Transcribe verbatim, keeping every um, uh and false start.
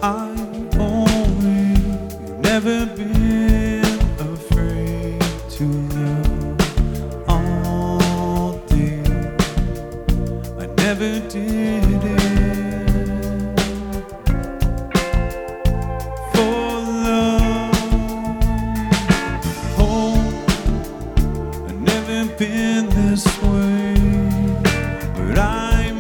I've only never been afraid to love all day. I never did it for love. Oh, I've never been this way.